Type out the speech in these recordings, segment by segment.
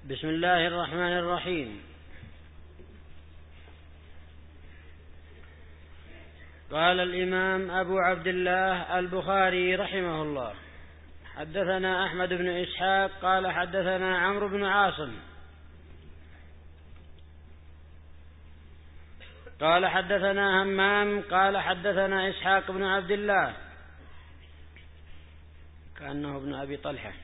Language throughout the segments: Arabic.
بسم الله الرحمن الرحيم. قال الإمام أبو عبد الله البخاري رحمه الله: حدثنا أحمد بن إسحاق قال حدثنا عمرو بن عاصم قال حدثنا همام قال حدثنا إسحاق بن عبد الله كأنه ابن أبي طلحة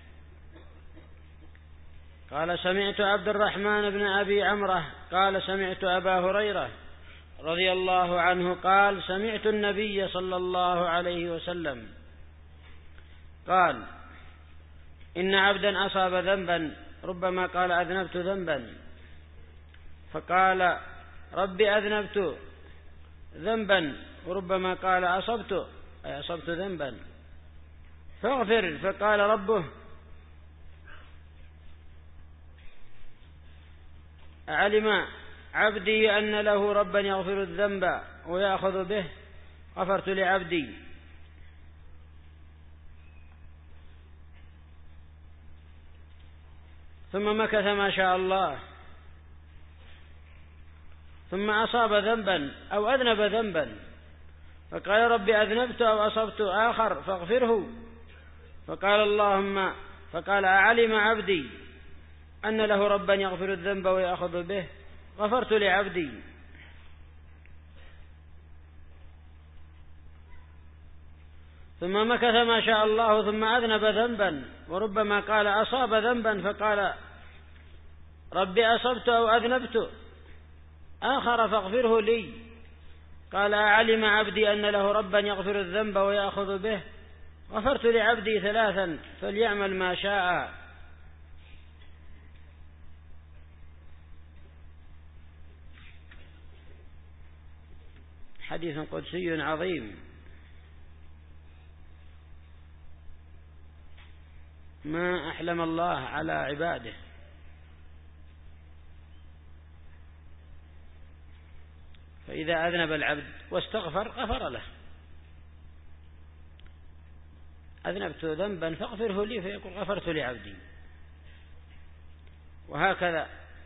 قال سمعت عبد الرحمن بن أبي عمرة قال سمعت أبا هريرة رضي الله عنه قال سمعت النبي صلى الله عليه وسلم قال: إن عبدا أصاب ذنبا ربما قال أذنبت ذنبا فقال ربي أذنبت ذنبا وربما قال أصبت ذنبا فاغفر فقال ربه أعلم عبدي أن له ربا يغفر الذنب ويأخذ به غفرت لعبدي. ثم مكث ما شاء الله ثم أصاب ذنبا أو أذنب ذنبا فقال ربي أذنبت أو أصبت آخر فاغفره فقال أعلم عبدي أن له ربا يغفر الذنب ويأخذ به غفرت لعبدي. ثم مكث ما شاء الله ثم أذنب ذنبا وربما قال أصاب ذنبا فقال ربي أصبت أو أذنبت آخر فاغفره لي. قال أعلم عبدي أن له ربا يغفر الذنب ويأخذ به غفرت لعبدي 3 فليعمل ما شاء. حديث قدسي عظيم ما أحلم الله على عباده. فإذا أذنب العبد واستغفر غفر له. أذنبت ذنبا فاغفره لي فيقول غفرت لعبدي. وهكذا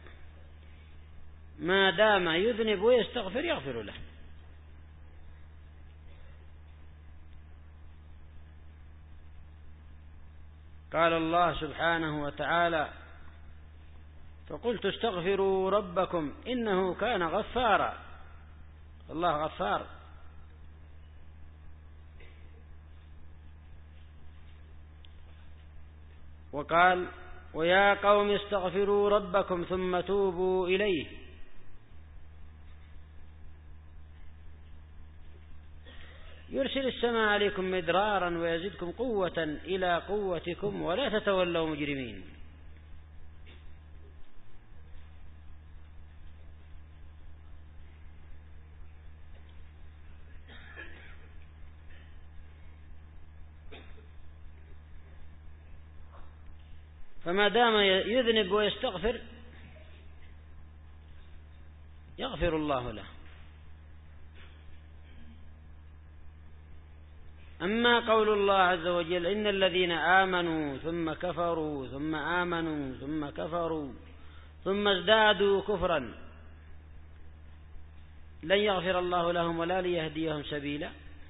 ما دام يذنب ويستغفر يغفر له. قال الله سبحانه وتعالى: فقلت استغفروا ربكم إنه كان غفارا. الله غفار. وقال: ويا قوم استغفروا ربكم ثم توبوا إليه يرسل السماء عليكم مدرارا ويزدكم قوة إلى قوتكم ولا تتولوا مجرمين. فما دام يذنب ويستغفر يغفر الله له. أما قول الله عز وجل: إن الذين آمنوا ثم كفروا ثم آمنوا ثم كفروا ثم ازدادوا كفرا لن يغفر الله لهم ولا ليهديهم سبيلا.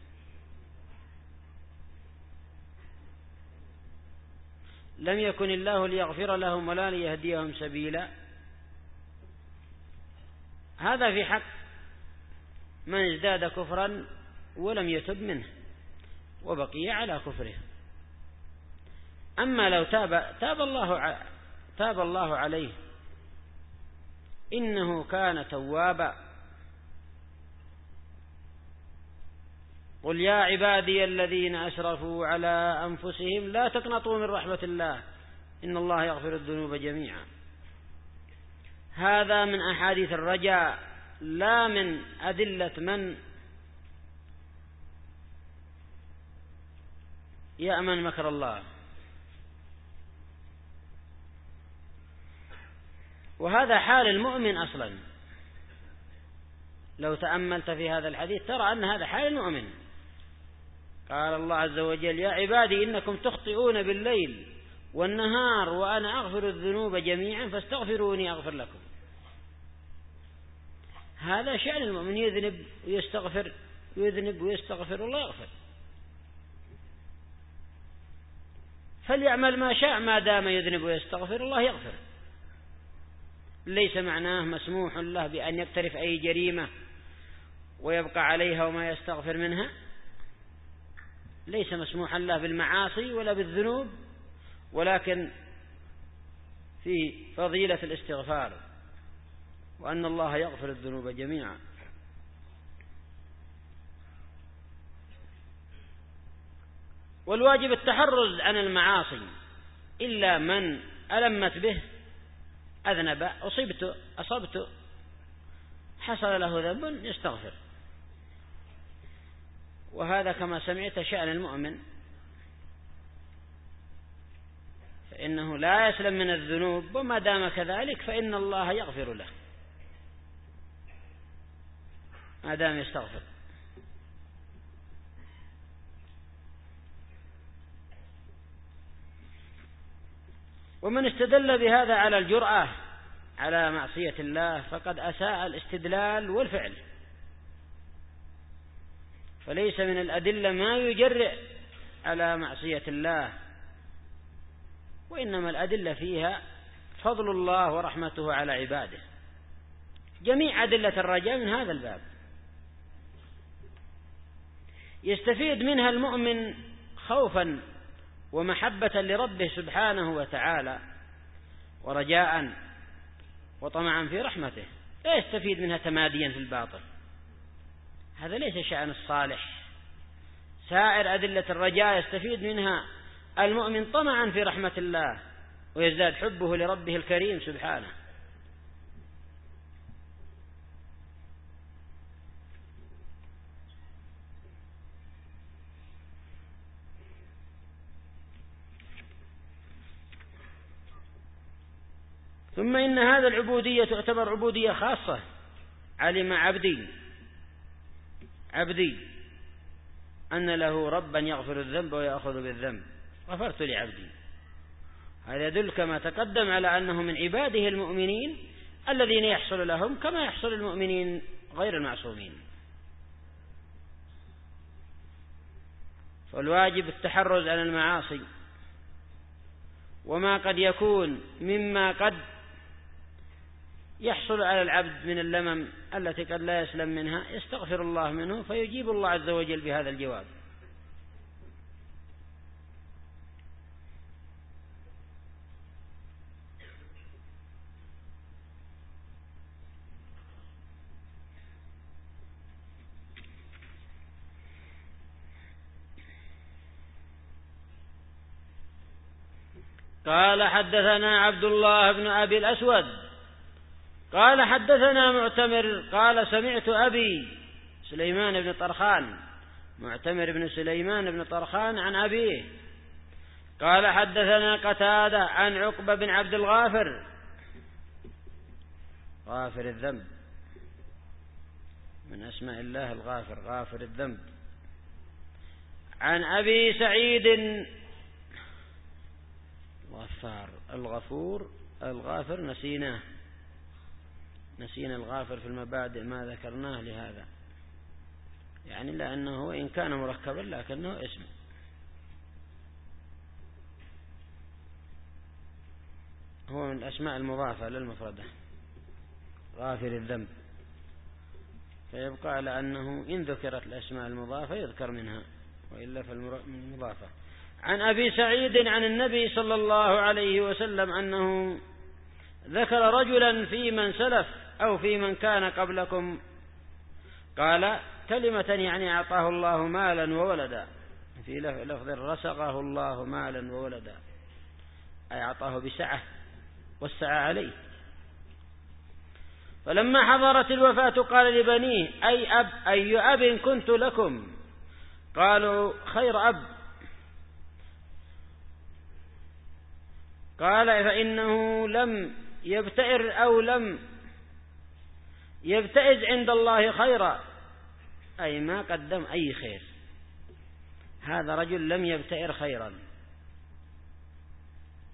لم يكن الله ليغفر لهم ولا ليهديهم سبيلا. هذا في حق من ازداد كفرا ولم يتب منه وبقي على كفره. أما لو تاب الله عليه إنه كان توابا. قل يا عبادي الذين أسرفوا على أنفسهم لا تقنطوا من رحمة الله إن الله يغفر الذنوب جميعا. هذا من أحاديث الرجاء لا من أدلة من يأمن مكر الله. وهذا حال المؤمن أصلا. لو تأملت في هذا الحديث ترى أن هذا حال المؤمن. قال الله عز وجل: يا عبادي إنكم تخطئون بالليل والنهار وأنا أغفر الذنوب جميعا فاستغفروني أغفر لكم. هذا شأن المؤمن، يذنب ويستغفر، يذنب ويستغفر، الله يغفر. فليعمل ما شاء ما دام يذنب ويستغفر، الله يغفر. ليس معناه مسموح له بأن يقترف أي جريمة ويبقى عليها وما يستغفر منها، ليس مسموحا له بالمعاصي ولا بالذنوب، ولكن في فضيلة الاستغفار، وأن الله يغفر الذنوب جميعا. والواجب التحرز عن المعاصي، إلا من ألمت به، أذنب، أصبت، حصل له ذنب، يستغفر. وهذا كما سمعت شأن المؤمن، فإنه لا يسلم من الذنوب، وما دام كذلك فإن الله يغفر له ما دام يستغفر. ومن استدل بهذا على الجرأة على معصية الله فقد أساء الاستدلال والفعل، فليس من الأدلة ما يجرئ على معصية الله، وإنما الأدلة فيها فضل الله ورحمته على عباده. جميع أدلة الرجاء من هذا الباب، يستفيد منها المؤمن خوفا ومحبة لربه سبحانه وتعالى، ورجاء وطمعا في رحمته، لا يستفيد منها تماديا في الباطل، هذا ليس شأن الصالح. سائر أدلة الرجاء يستفيد منها المؤمن طمعا في رحمة الله، ويزداد حبه لربه الكريم سبحانه. ثم إن هذا العبودية تعتبر عبودية خاصة. علم عبدي أن له ربا يغفر الذنب ويأخذ بالذنب، غفرت لعبدي. هذا يدل كما تقدم على أنه من عباده المؤمنين الذين يحصل لهم كما يحصل المؤمنين غير المعصومين. فالواجب التحرز عن المعاصي، وما قد يكون مما قد يحصل على العبد من اللمم التي قد لا يسلم منها، يستغفر الله منه فيجيب الله عز وجل بهذا الجواب. قال حدثنا عبد الله بن أبي الأسود قال حدثنا معتمر قال سمعت أبي سليمان بن طرخان، معتمر بن سليمان بن طرخان عن أبيه قال حدثنا قتادة عن عقبة بن عبد الغافر، غافر الذنب، من أسماء الله الغافر، غافر الذنب، عن أبي سعيد الغفار، الغفور، الغافر نسينا الغافر في المبادئ ما ذكرناه لهذا، يعني لأنه وإن كان مركبا لكنه اسم. هو من الأسماء المضافة للمفردة، غافر الذنب، فيبقى على أنه إن ذكرت الأسماء المضافة يذكر منها، وإلا فالمضافة. عن أبي سعيد عن النبي صلى الله عليه وسلم أنه ذكر رجلا في من سلف أو في من كان قبلكم قال كلمة يعني أعطاه الله مالا وولدا، في لفظ رزقه الله مالا وولدا، أي أعطاه بسعة والسعة عليه. فلما حضرت الوفاة قال لبنيه أي أب كنت لكم؟ قالوا خير أب. قال فإنه لم يبتئر أو لم يبتئز عند الله خيرا، أي ما قدم أي خير، هذا رجل لم يبتئر خيرا.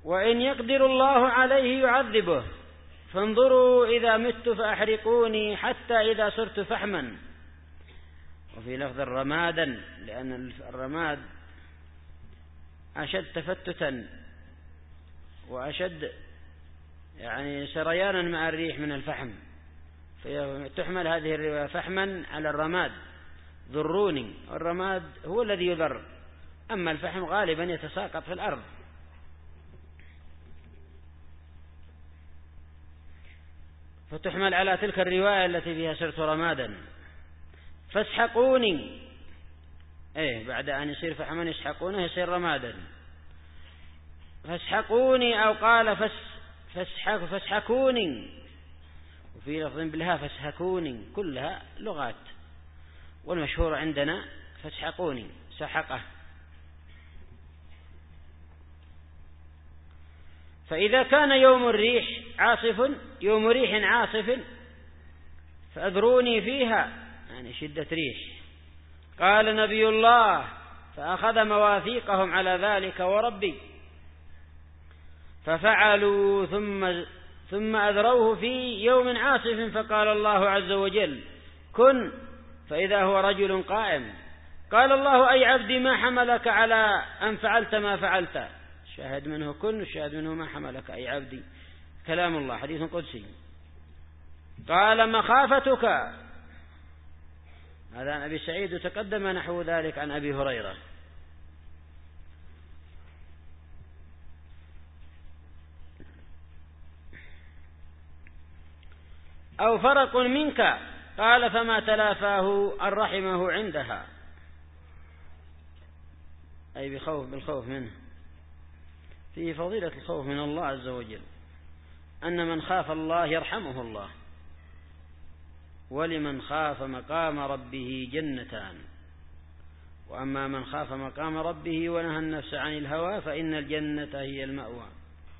وإن يقدر الله عليه يعذبه، فانظروا إذا مت فأحرقوني حتى إذا صرت فحما. وفي لفظ رمادا، لأن الرماد أشد تفتتا وأشد يعني سريانا مع الريح من الفحم، فتحمل هذه الرواية فحما على الرماد. ذروني، والرماد هو الذي يذر، أما الفحم غالبا يتساقط في الأرض. فتحمل على تلك الرواية التي فيها صرت رمادا. فاسحقوني، بعد أن يصير فحما يسحقونه يصير رمادا. فاسحقوني، أو قال فاسحكوني، وفي لفظ بالها فاسحكوني، كلها لغات، والمشهور عندنا فاسحقوني، سحقه. فإذا كان يوم ريح عاصف فأذروني فيها، يعني شدة ريح. قال نبي الله: فأخذ مواثيقهم على ذلك وربي، ففعلوا ثم أذروه في يوم عاصف، فقال الله عز وجل: كن، فإذا هو رجل قائم. قال الله: أي عبدي ما حملك على أن فعلت ما فعلت؟ شاهد منه كن، وشاهد منه ما حملك أي عبدي، كلام الله، حديث قدسي. قال: مخافتك. هذا عن أبي سعيد، وتقدم نحو ذلك عن أبي هريرة. أو فرق منك. قال: فما تلافاه أن رحمه عندها، أي بالخوف منه. فيه فضيلة الخوف من الله عز وجل، أن من خاف الله يرحمه الله. ولمن خاف مقام ربه جنتان، وأما من خاف مقام ربه ونهى النفس عن الهوى فإن الجنة هي المأوى.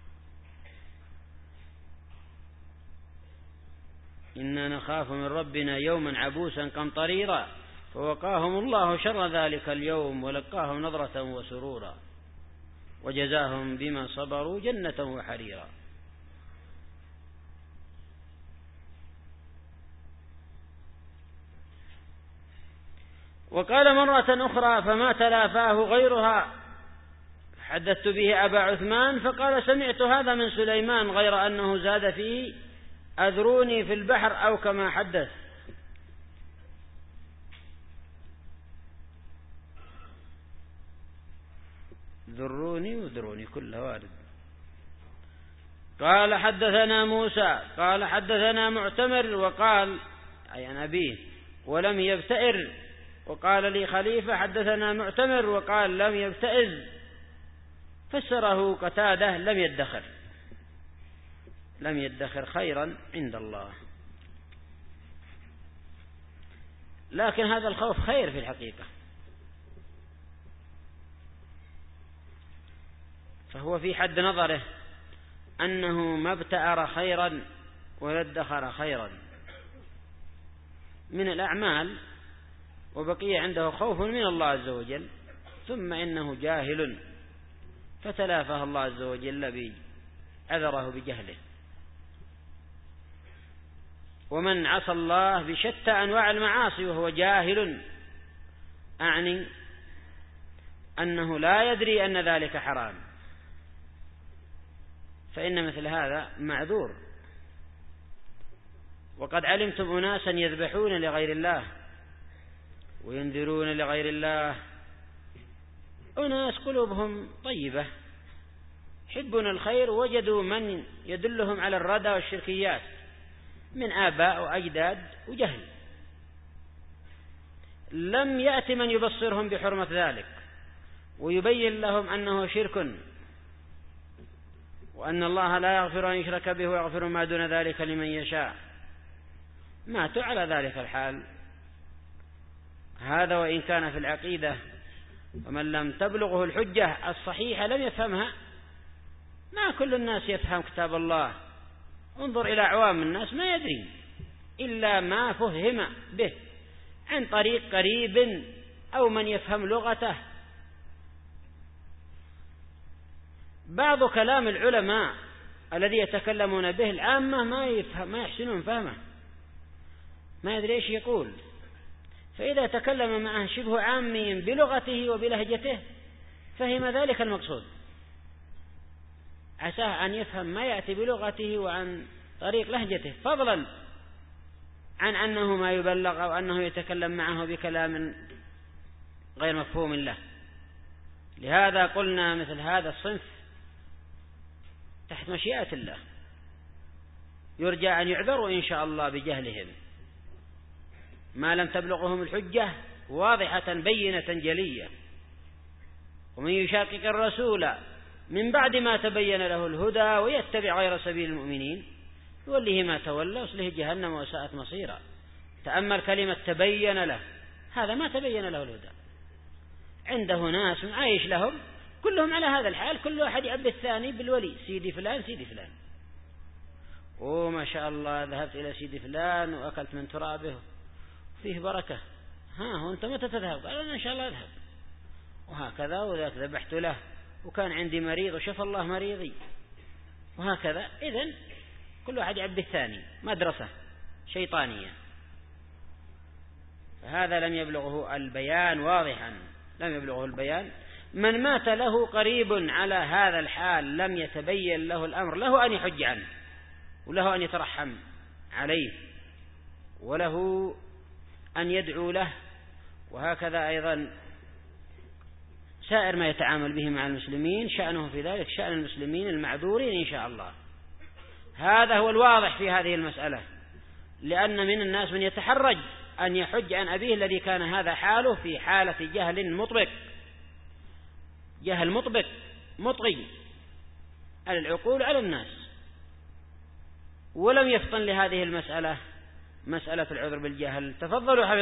إنا نخاف من ربنا يوما عبوسا قمطريرا، فوقاهم الله شر ذلك اليوم ولقاهم نضرة وسرورا، وجزاهم بما صبروا جنة وحريرا. وقال مرة أخرى: فما تلافاه غيرها. حدثت به أبا عثمان فقال: سمعت هذا من سليمان، غير أنه زاد فيه: أذروني في البحر، أو كما حدث. ذروني وذروني كلها وارد. قال: حدثنا موسى قال: حدثنا معتمر، وقال أي عن أبيه: ولم يبتئر. وقال لي خليفة: حدثنا معتمر، وقال: لم يبتئز. فسره قتادة: لم يدخر خيرا عند الله. لكن هذا الخوف خير في الحقيقة، فهو في حد نظره أنه ما ابتأر خيرا ولا ادخر خيرا من الأعمال، وبقي عنده خوف من الله عز وجل، ثم إنه جاهل فتلافه الله عز وجل عذره بجهله. ومن عصى الله بشتى أنواع المعاصي وهو جاهل، أعني أنه لا يدري أن ذلك حرام، فإن مثل هذا معذور. وقد علمتم أناسا يذبحون لغير الله وينذرون لغير الله، أناس قلوبهم طيبة يحبون الخير، وجدوا من يدلهم على الردى والشركيات من آباء وأجداد وجهل، لم يأت من يبصرهم بحرمة ذلك ويبين لهم أنه شرك، وأن الله لا يغفر أن يشرك به ويغفر ما دون ذلك لمن يشاء. ماتوا على ذلك الحال. هذا وإن كان في العقيدة، ومن لم تبلغه الحجة الصحيحة لم يفهمها. ما كل الناس يفهم كتاب الله، انظر إلى عوام الناس ما يدري إلا ما فهم به عن طريق قريب أو من يفهم لغته. بعض كلام العلماء الذي يتكلمون به العامة ما يحسنون فهمه، ما يدري ايش يقول، فإذا تكلم معه شبه عامي بلغته وبلهجته فهم ذلك المقصود، عساه أن يفهم ما يأتي بلغته وعن طريق لهجته، فضلا عن أنه ما يبلغ أو أنه يتكلم معه بكلام غير مفهوم له. لهذا قلنا مثل هذا الصنف تحت مشيئة الله، يرجى أن يعذروا إن شاء الله بجهلهم ما لم تبلغهم الحجة واضحة بينة جلية. ومن يشاقق الرسول من بعد ما تبين له الهدى ويتبع غير سبيل المؤمنين يوليه ما تولى ويصليه جهنم وساءت مصيرا. تأمل كلمة تبين له، هذا ما تبين له الهدى، عنده ناس عايش لهم كلهم على هذا الحال، كل واحد يعبي الثاني بالولي، سيدي فلان سيدي فلان، وما شاء الله ذهبت إلى سيدي فلان وأكلت من ترابه فيه بركة، هو أنت متى تذهب؟ قال أنا إن شاء الله أذهب، وهكذا وذاك ذبحت له، وكان عندي مريض وشفى الله مريضي، وهكذا. إذن كل واحد يعبي الثاني، مدرسة شيطانية. فهذا لم يبلغه البيان واضحا، لم يبلغه البيان. من مات له قريب على هذا الحال لم يتبين له الأمر، له أن يحج عنه وله أن يترحم عليه وله أن يدعو له، وهكذا أيضا سائر ما يتعامل به مع المسلمين شأنه في ذلك شأن المسلمين المعذورين إن شاء الله. هذا هو الواضح في هذه المسألة، لأن من الناس من يتحرج أن يحج عن أبيه الذي كان هذا حاله في حالة جهل مطبق، جهل مطبق مطغي على العقول على الناس، ولم يفطن لهذه المسألة، مسألة العذر بالجهل. تفضلوا.